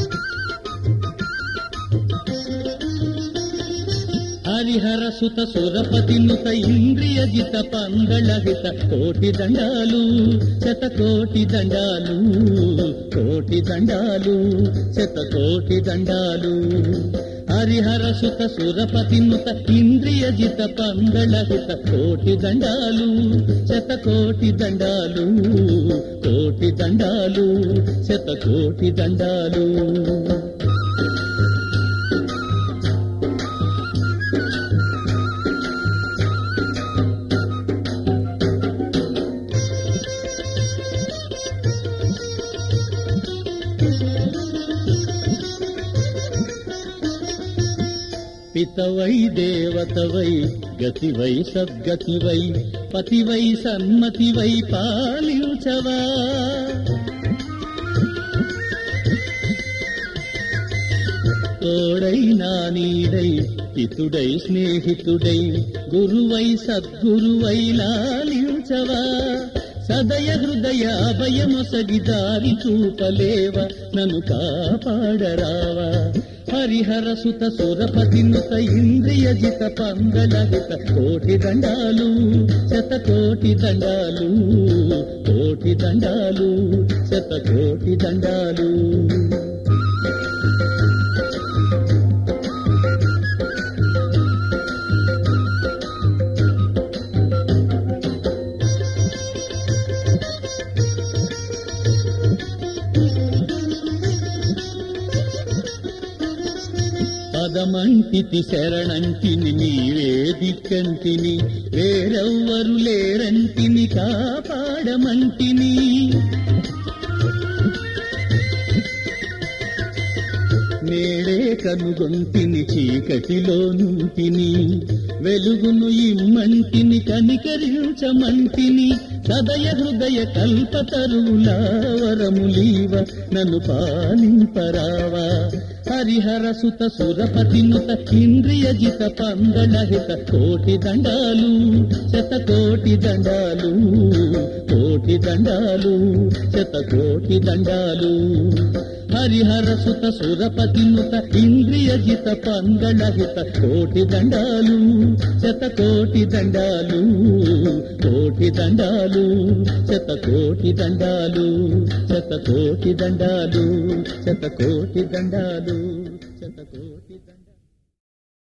హరిహర సుత సురపతినుత ఇంద్రియ జిత పందళహిత కోటి దండాలు శతకోటి దండాలు కోటి దండాలు శతకోటి దండాలు. హరిహర సుత సురపతినుత ఇంద్రియ జిత పందళహిత కోటి దండాలు శతకోటి దండాలు కోటి దండాలు శతకోటి దండాలు. పితవై దేవతవై గతివై సద్గతివై పతివై సన్మతివై పాలించవా. తోడై నా నీడై హితుడై స్నేహితుడై గురువై సద్గురువై లాలించవా. సదయ హృదయ అభయమొసగి దారి చూపలేవ నన్ను కాపాడరావా. హరిహర సుత సురపతినుత ఇంద్రియ జిత పంగళహిత కోటి దండాలు శతకోటి దండాలు కోటి దండాలు శతకోటి దండాలు. పదమంటితి శరణంటిని నీవే దిక్కంటిని వేరెవ్వరు లేరంటిని కాపాడమంటిని. నేడే కనుగొంటిని చీకటిలో నుంటిని వెలుగును ఇమ్మంటిని కనికరించమంటిని. సదయ హృదయ కల్పతరువుల వరములీవ నన్ను పాలింపరావా. హరిహర సుత సురపతినుత ఇంద్రియ జిత పందళహిత కోటి దండాలు శతకోటి దండాలు కోటి దండాలు శతకోటి దండాలు. హరిహర సుత సురపతినుత ఇంద్రియ జిత పందళహిత కోటి దండాలు శతకోటి దండాలు కోటి దండాలు శతకోటి దండాలు శతకోటి దండాలు శతకోటి దండాలు శతకోటి